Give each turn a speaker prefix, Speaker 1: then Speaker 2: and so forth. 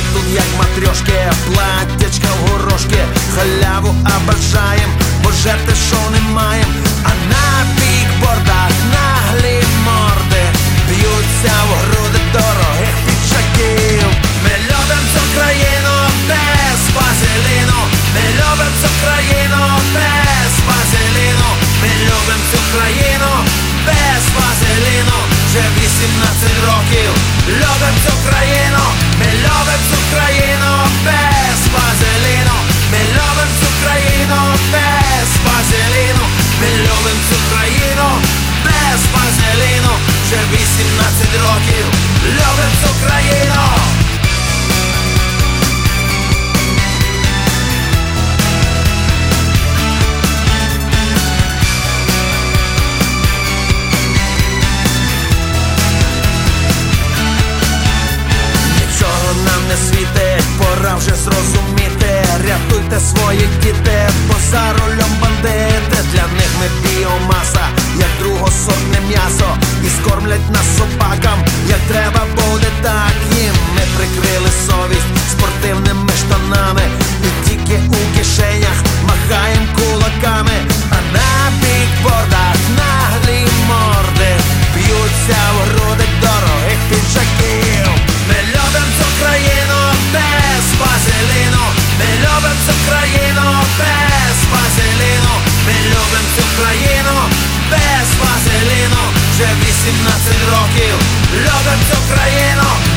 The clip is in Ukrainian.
Speaker 1: тут як матрьошки, платтячка в горошки, халяву обожаєм, бо жерти шо не маєм. А на бікбордах наглі морди б'ються в груди дорогих піджаків. Ми любим цю країну без вазеліну, ми любим цю країну без вазеліну, ми любим цю країну без вазеліну. Вже 18 років любим цю країну, ми любим цю країну без вазеліну, ми любим цю країну без вазеліну, ми любим цю країну без вазеліну. Вже 18 років любим цю країну. Не світить, пора вже зрозуміти. Рятуйте свої діти, бо за рулем бандити. Для них ми біомаса, як другосортне м'ясо. І скормлять нас собакам, як треба буде, так їм. Ми прикрили совість спортивними штанами і тільки у кишенях махаєм кулаками. А на бікбордах наглі морди б'ються в груди дорогих піджаків. Ми любим цю країну без вазеліну, ми любим цю країну без вазеліну, ми любим цю країну без вазеліну. Вже 18 років любим цю країну